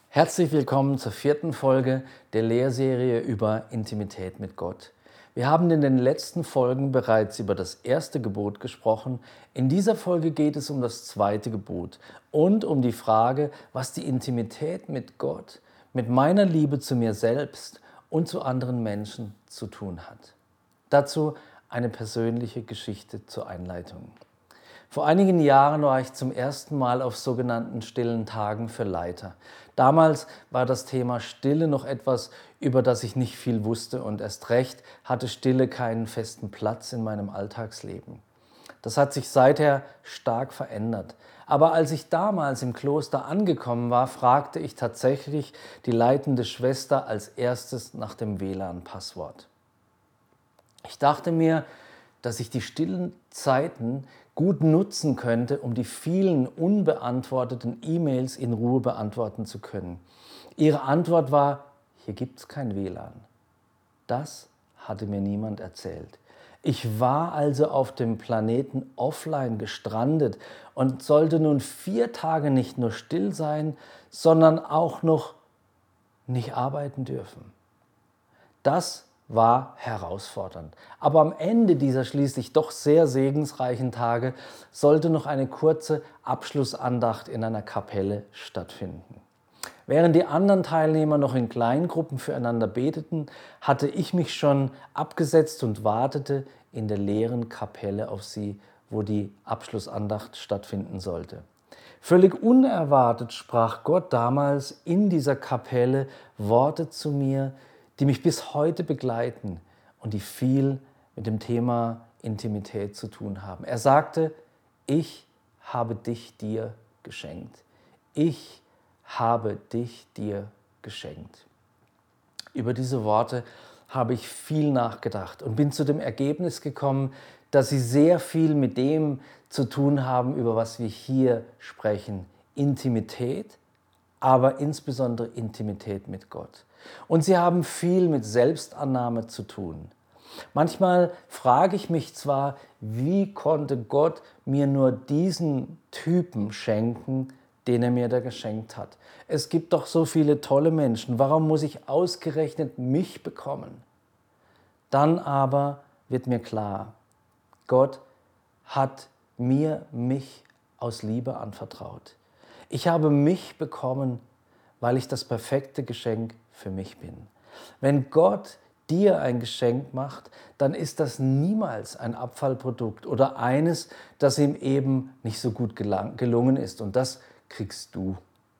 Herzlich willkommen zur 4. Folge der Lehrserie über Intimität mit Gott. Wir haben in den letzten Folgen bereits über das erste Gebot gesprochen. In dieser Folge geht es um das zweite Gebot und um die Frage, was die Intimität mit Gott, mit meiner Liebe zu mir selbst und zu anderen Menschen zu tun hat. Dazu eine persönliche Geschichte zur Einleitung. Vor einigen Jahren war ich zum ersten Mal auf sogenannten stillen Tagen für Leiter. Damals war das Thema Stille noch etwas, über das ich nicht viel wusste, und erst recht hatte Stille keinen festen Platz in meinem Alltagsleben. Das hat sich seither stark verändert. Aber als ich damals im Kloster angekommen war, fragte ich tatsächlich die leitende Schwester als erstes nach dem WLAN-Passwort. Ich dachte mir, dass ich die stillen Zeiten gut nutzen könnte, um die vielen unbeantworteten E-Mails in Ruhe beantworten zu können. Ihre Antwort war: Hier gibt es kein WLAN. Das hatte mir niemand erzählt. Ich war also auf dem Planeten offline gestrandet und sollte nun 4 Tage nicht nur still sein, sondern auch noch nicht arbeiten dürfen. Das war herausfordernd. Aber am Ende dieser schließlich doch sehr segensreichen Tage sollte noch eine kurze Abschlussandacht in einer Kapelle stattfinden. Während die anderen Teilnehmer noch in Kleingruppen füreinander beteten, hatte ich mich schon abgesetzt und wartete in der leeren Kapelle auf sie, wo die Abschlussandacht stattfinden sollte. Völlig unerwartet sprach Gott damals in dieser Kapelle Worte zu mir, die mich bis heute begleiten und die viel mit dem Thema Intimität zu tun haben. Er sagte: Ich habe dich dir geschenkt. Ich habe dich dir geschenkt. Über diese Worte habe ich viel nachgedacht und bin zu dem Ergebnis gekommen, dass sie sehr viel mit dem zu tun haben, über was wir hier sprechen: Intimität, aber insbesondere Intimität mit Gott. Und sie haben viel mit Selbstannahme zu tun. Manchmal frage ich mich zwar, wie konnte Gott mir nur diesen Typen schenken, den er mir da geschenkt hat. Es gibt doch so viele tolle Menschen, warum muss ich ausgerechnet mich bekommen? Dann aber wird mir klar, Gott hat mir mich aus Liebe anvertraut. Ich habe mich bekommen, weil ich das perfekte Geschenk für mich bin. Wenn Gott dir ein Geschenk macht, dann ist das niemals ein Abfallprodukt oder eines, das ihm eben nicht so gut gelungen ist, und das kriegst du.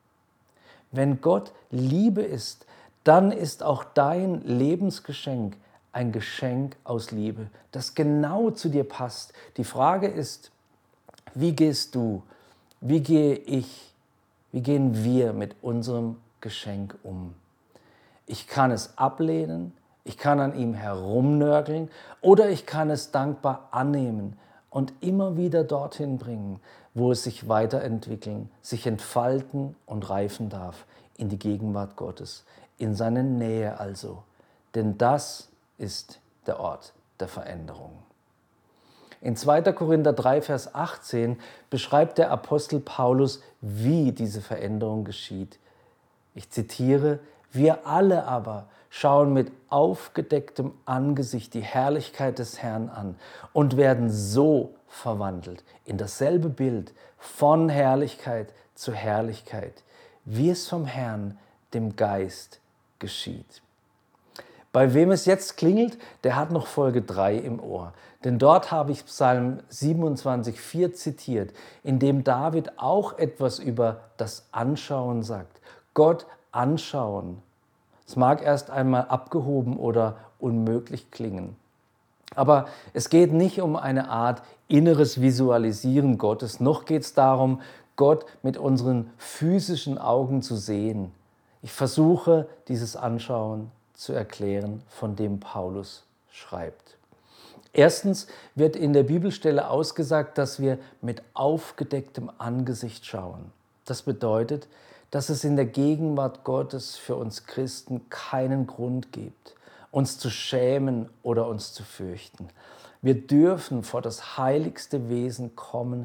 Wenn Gott Liebe ist, dann ist auch dein Lebensgeschenk ein Geschenk aus Liebe, das genau zu dir passt. Die Frage ist, wie gehst du, wie gehe ich, wie gehen wir mit unserem Geschenk um? Ich kann es ablehnen, ich kann an ihm herumnörgeln oder ich kann es dankbar annehmen und immer wieder dorthin bringen, wo es sich weiterentwickeln, sich entfalten und reifen darf, in die Gegenwart Gottes, in seine Nähe also. Denn das ist der Ort der Veränderung. In 2. Korinther 3, Vers 18 beschreibt der Apostel Paulus, wie diese Veränderung geschieht. Ich zitiere: Wir alle aber schauen mit aufgedecktem Angesicht die Herrlichkeit des Herrn an und werden so verwandelt in dasselbe Bild von Herrlichkeit zu Herrlichkeit, wie es vom Herrn, dem Geist, geschieht. Bei wem es jetzt klingelt, der hat noch Folge 3 im Ohr. Denn dort habe ich Psalm 27,4 zitiert, in dem David auch etwas über das Anschauen sagt. Gott anschauen. Es mag erst einmal abgehoben oder unmöglich klingen. Aber es geht nicht um eine Art inneres Visualisieren Gottes, noch geht es darum, Gott mit unseren physischen Augen zu sehen. Ich versuche, dieses Anschauen zu erklären, von dem Paulus schreibt. Erstens wird in der Bibelstelle ausgesagt, dass wir mit aufgedecktem Angesicht schauen. Das bedeutet, dass es in der Gegenwart Gottes für uns Christen keinen Grund gibt, uns zu schämen oder uns zu fürchten. Wir dürfen vor das heiligste Wesen kommen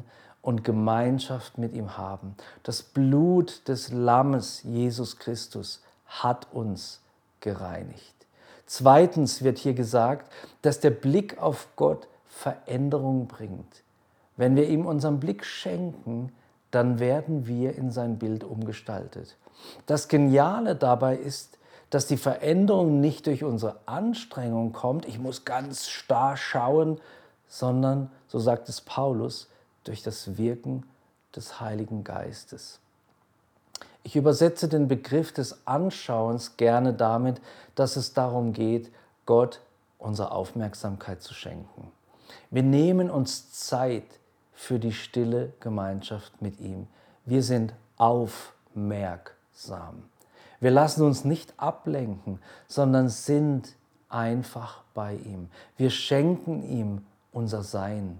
und Gemeinschaft mit ihm haben. Das Blut des Lammes Jesus Christus hat uns gereinigt. Zweitens wird hier gesagt, dass der Blick auf Gott Veränderung bringt. Wenn wir ihm unseren Blick schenken, dann werden wir in sein Bild umgestaltet. Das Geniale dabei ist, dass die Veränderung nicht durch unsere Anstrengung kommt, ich muss ganz starr schauen, sondern, so sagt es Paulus, durch das Wirken des Heiligen Geistes. Ich übersetze den Begriff des Anschauens gerne damit, dass es darum geht, Gott unsere Aufmerksamkeit zu schenken. Wir nehmen uns Zeit für die stille Gemeinschaft mit ihm. Wir sind aufmerksam. Wir lassen uns nicht ablenken, sondern sind einfach bei ihm. Wir schenken ihm unser Sein.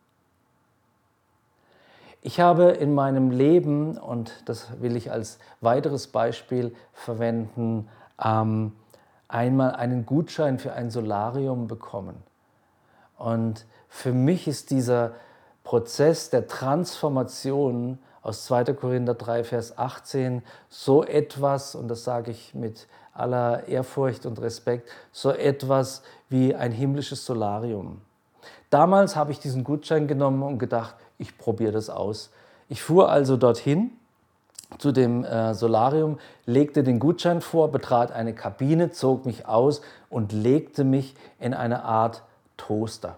Ich habe in meinem Leben, und das will ich als weiteres Beispiel verwenden, einmal einen Gutschein für ein Solarium bekommen. Und für mich ist dieser Prozess der Transformation aus 2. Korinther 3, Vers 18 so etwas, und das sage ich mit aller Ehrfurcht und Respekt, so etwas wie ein himmlisches Solarium. Damals habe ich diesen Gutschein genommen und gedacht, ich probiere das aus. Ich fuhr also dorthin zu dem Solarium, legte den Gutschein vor, betrat eine Kabine, zog mich aus und legte mich in eine Art Toaster.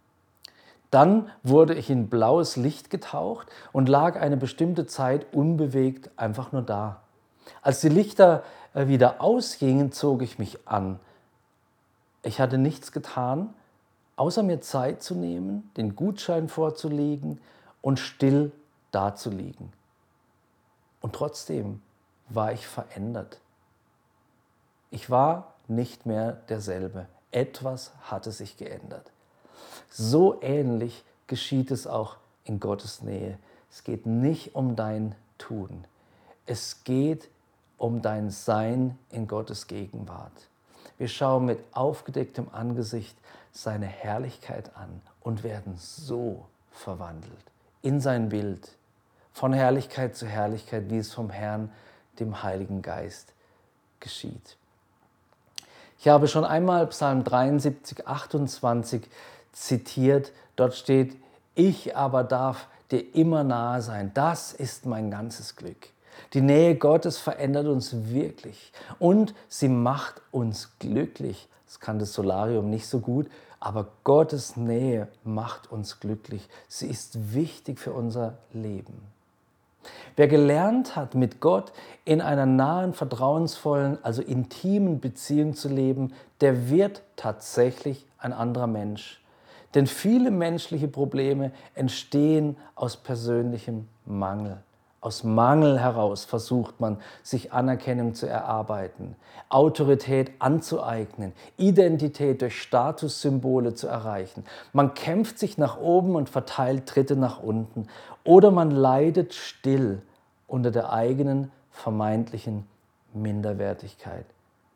Dann wurde ich in blaues Licht getaucht und lag eine bestimmte Zeit unbewegt einfach nur da. Als die Lichter wieder ausgingen, zog ich mich an. Ich hatte nichts getan, außer mir Zeit zu nehmen, den Gutschein vorzulegen und still dazuliegen. Und trotzdem war ich verändert. Ich war nicht mehr derselbe. Etwas hatte sich geändert. So ähnlich geschieht es auch in Gottes Nähe. Es geht nicht um dein Tun. Es geht um dein Sein in Gottes Gegenwart. Wir schauen mit aufgedecktem Angesicht seine Herrlichkeit an und werden so verwandelt in sein Bild, von Herrlichkeit zu Herrlichkeit, wie es vom Herrn, dem Heiligen Geist, geschieht. Ich habe schon einmal Psalm 73, 28 zitiert. Dort steht, ich aber darf dir immer nahe sein. Das ist mein ganzes Glück. Die Nähe Gottes verändert uns wirklich und sie macht uns glücklich. Das kann das Solarium nicht so gut, aber Gottes Nähe macht uns glücklich. Sie ist wichtig für unser Leben. Wer gelernt hat, mit Gott in einer nahen, vertrauensvollen, also intimen Beziehung zu leben, der wird tatsächlich ein anderer Mensch. Denn viele menschliche Probleme entstehen aus persönlichem Mangel. Aus Mangel heraus versucht man, sich Anerkennung zu erarbeiten, Autorität anzueignen, Identität durch Statussymbole zu erreichen. Man kämpft sich nach oben und verteilt Tritte nach unten. Oder man leidet still unter der eigenen vermeintlichen Minderwertigkeit.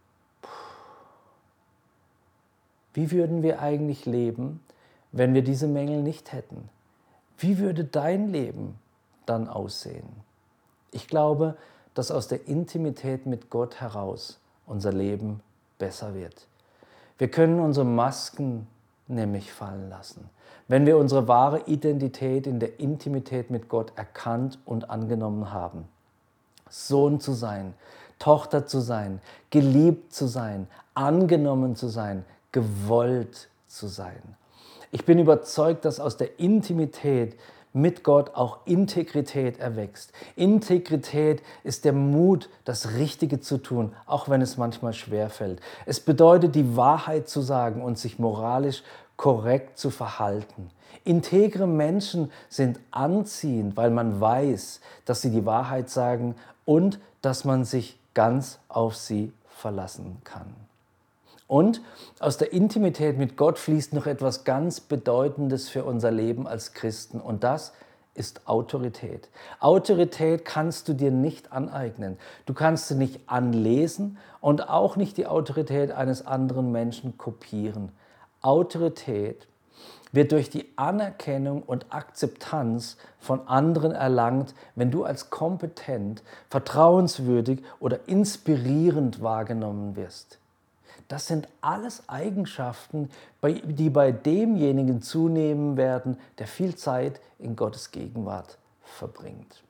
Wie würden wir eigentlich leben, wenn wir diese Mängel nicht hätten? Wie würde dein Leben dann aussehen? Ich glaube, dass aus der Intimität mit Gott heraus unser Leben besser wird. Wir können unsere Masken nämlich fallen lassen, wenn wir unsere wahre Identität in der Intimität mit Gott erkannt und angenommen haben. Sohn zu sein, Tochter zu sein, geliebt zu sein, angenommen zu sein, gewollt zu sein. Ich bin überzeugt, dass aus der Intimität mit Gott auch Integrität erwächst. Integrität ist der Mut, das Richtige zu tun, auch wenn es manchmal schwerfällt. Es bedeutet, die Wahrheit zu sagen und sich moralisch korrekt zu verhalten. Integre Menschen sind anziehend, weil man weiß, dass sie die Wahrheit sagen und dass man sich ganz auf sie verlassen kann. Und aus der Intimität mit Gott fließt noch etwas ganz Bedeutendes für unser Leben als Christen und das ist Autorität. Autorität kannst du dir nicht aneignen. Du kannst sie nicht anlesen und auch nicht die Autorität eines anderen Menschen kopieren. Autorität wird durch die Anerkennung und Akzeptanz von anderen erlangt, wenn du als kompetent, vertrauenswürdig oder inspirierend wahrgenommen wirst. Das sind alles Eigenschaften, die bei demjenigen zunehmen werden, der viel Zeit in Gottes Gegenwart verbringt.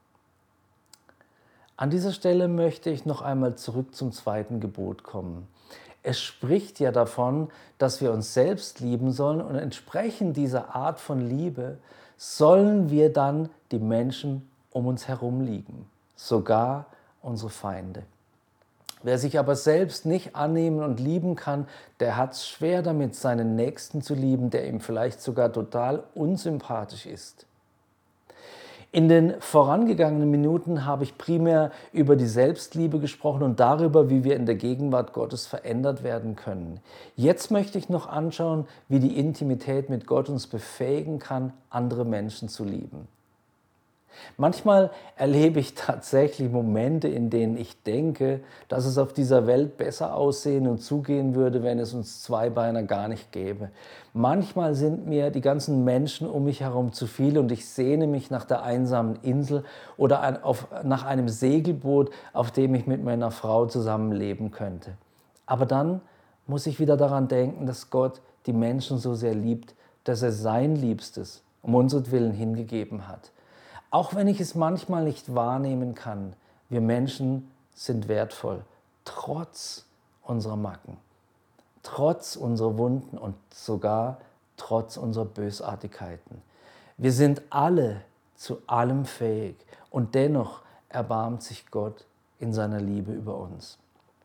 An dieser Stelle möchte ich noch einmal zurück zum zweiten Gebot kommen. Es spricht ja davon, dass wir uns selbst lieben sollen, und entsprechend dieser Art von Liebe sollen wir dann die Menschen um uns herum lieben, sogar unsere Feinde. Wer sich aber selbst nicht annehmen und lieben kann, der hat es schwer damit, seinen Nächsten zu lieben, der ihm vielleicht sogar total unsympathisch ist. In den vorangegangenen Minuten habe ich primär über die Selbstliebe gesprochen und darüber, wie wir in der Gegenwart Gottes verändert werden können. Jetzt möchte ich noch anschauen, wie die Intimität mit Gott uns befähigen kann, andere Menschen zu lieben. Manchmal erlebe ich tatsächlich Momente, in denen ich denke, dass es auf dieser Welt besser aussehen und zugehen würde, wenn es uns Zweibeiner gar nicht gäbe. Manchmal sind mir die ganzen Menschen um mich herum zu viel und ich sehne mich nach der einsamen Insel oder nach einem Segelboot, auf dem ich mit meiner Frau zusammenleben könnte. Aber dann muss ich wieder daran denken, dass Gott die Menschen so sehr liebt, dass er sein Liebstes um unseretwillen hingegeben hat. Auch wenn ich es manchmal nicht wahrnehmen kann, wir Menschen sind wertvoll, trotz unserer Macken, trotz unserer Wunden und sogar trotz unserer Bösartigkeiten. Wir sind alle zu allem fähig und dennoch erbarmt sich Gott in seiner Liebe über uns.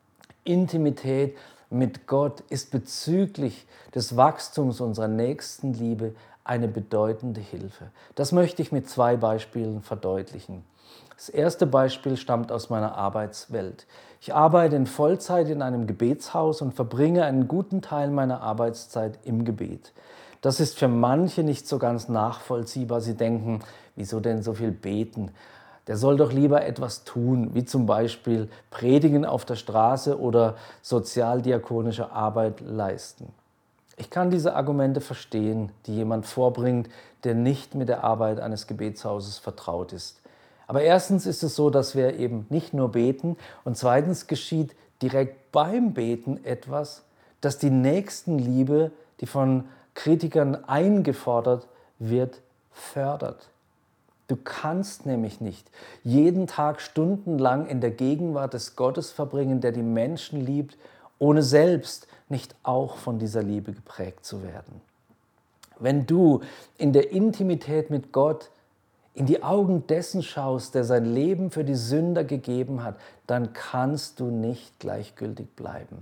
Intimität mit Gott ist bezüglich des Wachstums unserer Nächstenliebe eine bedeutende Hilfe. Das möchte ich mit 2 Beispielen verdeutlichen. Das erste Beispiel stammt aus meiner Arbeitswelt. Ich arbeite in Vollzeit in einem Gebetshaus und verbringe einen guten Teil meiner Arbeitszeit im Gebet. Das ist für manche nicht so ganz nachvollziehbar. Sie denken, wieso denn so viel beten? Der soll doch lieber etwas tun, wie zum Beispiel Predigen auf der Straße oder sozialdiakonische Arbeit leisten. Ich kann diese Argumente verstehen, die jemand vorbringt, der nicht mit der Arbeit eines Gebetshauses vertraut ist. Aber erstens ist es so, dass wir eben nicht nur beten, und zweitens geschieht direkt beim Beten etwas, das die Nächstenliebe, die von Kritikern eingefordert wird, fördert. Du kannst nämlich nicht jeden Tag stundenlang in der Gegenwart des Gottes verbringen, der die Menschen liebt, ohne selbst nicht auch von dieser Liebe geprägt zu werden. Wenn du in der Intimität mit Gott in die Augen dessen schaust, der sein Leben für die Sünder gegeben hat, dann kannst du nicht gleichgültig bleiben.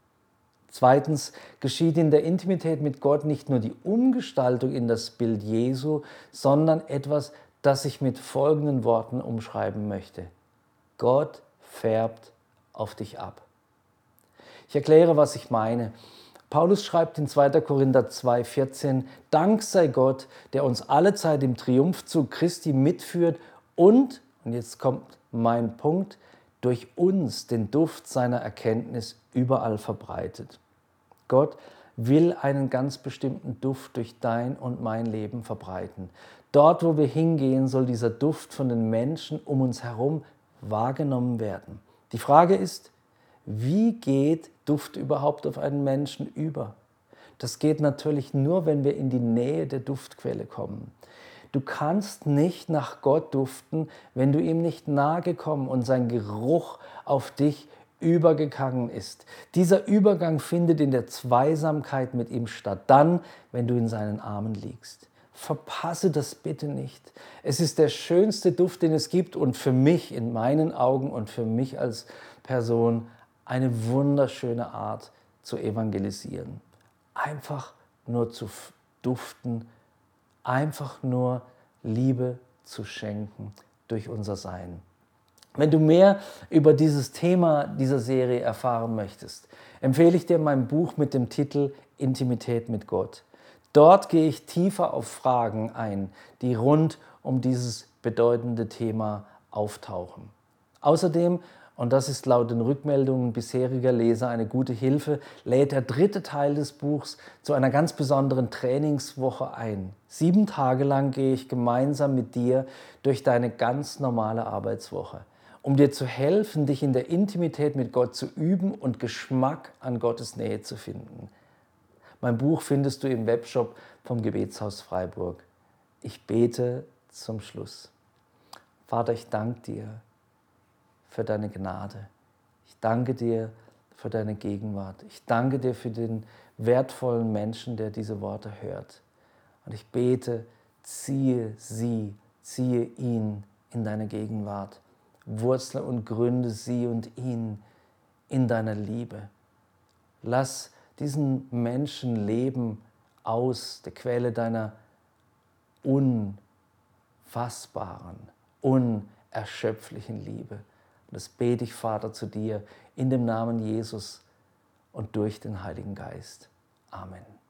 Zweitens geschieht in der Intimität mit Gott nicht nur die Umgestaltung in das Bild Jesu, sondern etwas, das ich mit folgenden Worten umschreiben möchte. Gott färbt auf dich ab. Ich erkläre, was ich meine. Paulus schreibt in 2. Korinther 2,14: Dank sei Gott, der uns allezeit im Triumphzug Christi mitführt und jetzt kommt mein Punkt, durch uns den Duft seiner Erkenntnis überall verbreitet. Gott will einen ganz bestimmten Duft durch dein und mein Leben verbreiten. Dort, wo wir hingehen, soll dieser Duft von den Menschen um uns herum wahrgenommen werden. Die Frage ist, wie geht Duft überhaupt auf einen Menschen über? Das geht natürlich nur, wenn wir in die Nähe der Duftquelle kommen. Du kannst nicht nach Gott duften, wenn du ihm nicht nahe gekommen und sein Geruch auf dich übergegangen ist. Dieser Übergang findet in der Zweisamkeit mit ihm statt, dann, wenn du in seinen Armen liegst. Verpasse das bitte nicht. Es ist der schönste Duft, den es gibt und für mich in meinen Augen und für mich als Person eine wunderschöne Art zu evangelisieren. Einfach nur zu duften, einfach nur Liebe zu schenken durch unser Sein. Wenn du mehr über dieses Thema dieser Serie erfahren möchtest, empfehle ich dir mein Buch mit dem Titel Intimität mit Gott. Dort gehe ich tiefer auf Fragen ein, die rund um dieses bedeutende Thema auftauchen. Außerdem Und das ist laut den Rückmeldungen bisheriger Leser eine gute Hilfe, lädt der dritte Teil des Buchs zu einer ganz besonderen Trainingswoche ein. 7 Tage lang gehe ich gemeinsam mit dir durch deine ganz normale Arbeitswoche, um dir zu helfen, dich in der Intimität mit Gott zu üben und Geschmack an Gottes Nähe zu finden. Mein Buch findest du im Webshop vom Gebetshaus Freiburg. Ich bete zum Schluss. Vater, ich danke dir für deine Gnade. Ich danke dir für deine Gegenwart. Ich danke dir für den wertvollen Menschen, der diese Worte hört. Und ich bete, ziehe ihn in deine Gegenwart. Wurzle und gründe sie und ihn in deiner Liebe. Lass diesen Menschen leben aus der Quelle deiner unfassbaren, unerschöpflichen Liebe. Und das bete ich, Vater, zu dir in dem Namen Jesus und durch den Heiligen Geist. Amen.